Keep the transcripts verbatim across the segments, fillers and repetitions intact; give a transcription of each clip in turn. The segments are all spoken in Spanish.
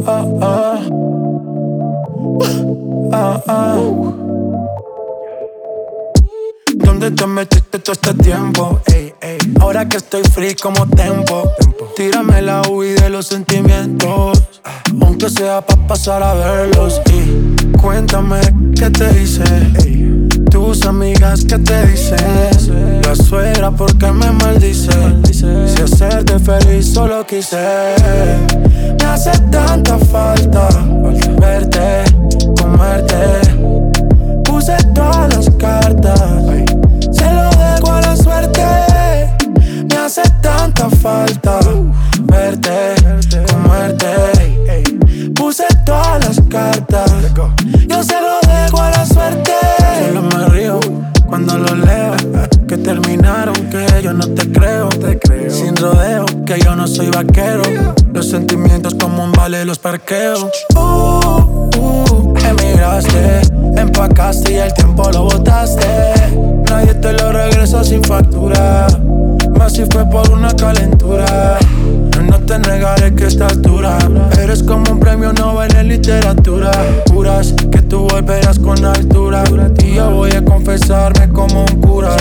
ah, ah. Ah, ah. ¿Dónde te metiste todo este tiempo? Ey, ey. Ahora que estoy free como tempo, tempo. Tírame la huí de los sentimientos, ah. Aunque sea pa' pasar a verlos. Y cuéntame qué te hice, ey. Tus amigas qué te dicen. La suegra porque me maldice. Si hacerte feliz solo quise. Me hace tanta falta verte, comerte. Puse todas las cartas, se lo dejo a la suerte. Me hace tanta falta verte, comerte. Puse todas las cartas, yo se lo dejo a la suerte. Solo me río cuando lo leo, que terminaron, que yo no te creo, te creo. Sin rodeo, que yo no soy vaquero. Los sentimientos como un vale los parqueo. Uh, uh, emigraste, empacaste y el tiempo lo botaste. Nadie te lo regresa sin factura, más si fue por una calentura. No te negaré que estás dura. Eres como un premio Nobel en literatura. Juras que tú volverás con altura, y yo voy a confesarme como un cura.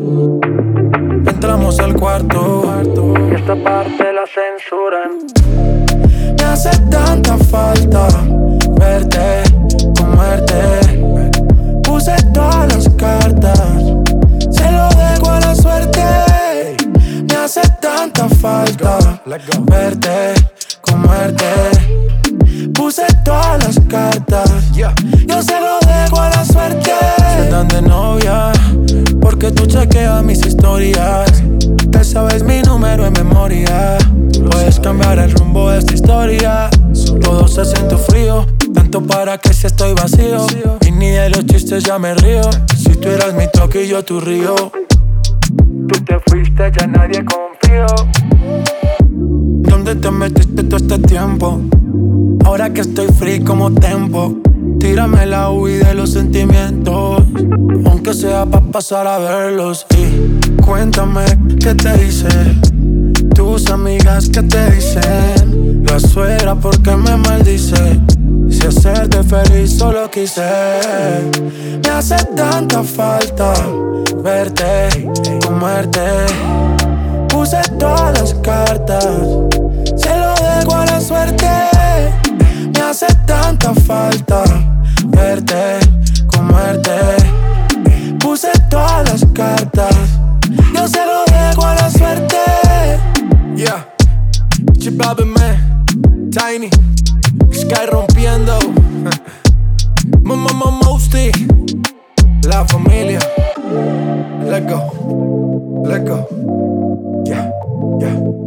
Entramos al cuarto y esta parte la censuran. Me hace tanta falta verte, comerte. Puse todas las cartas, se lo dejo a la suerte. Me hace tanta falta verte, comerte. Puse todas las cartas, yo se lo dejo a la suerte. Si andan de novia, porque tú chequeas mis historias. Te sabes mi número en memoria. Puedes cambiar el rumbo de esta historia. Todo se siente frío, tanto para que si estoy vacío. Y ni de los chistes ya me río. Si tú eras mi toque y yo tu río. Tú te fuiste, ya nadie confió. ¿Dónde te metiste todo este tiempo? Ahora que estoy free como tempo. Tírame la huí de los sentimientos, aunque sea pa' pasar a verlos. Y cuéntame qué te hice. Tus amigas qué te dicen. La suegra porque me maldice. Si hacerte feliz solo quise. Me hace tanta falta verte, comerte. Puse todas las cartas, se lo dejo a la suerte. Me hace tanta falta verte, comerte. Puse todas las cartas, yo se lo dejo a la suerte. Yeah, Chibabe man, Tiny, Sky rompiendo. Mama Mosty, la familia. Let go, let go. Yeah, yeah.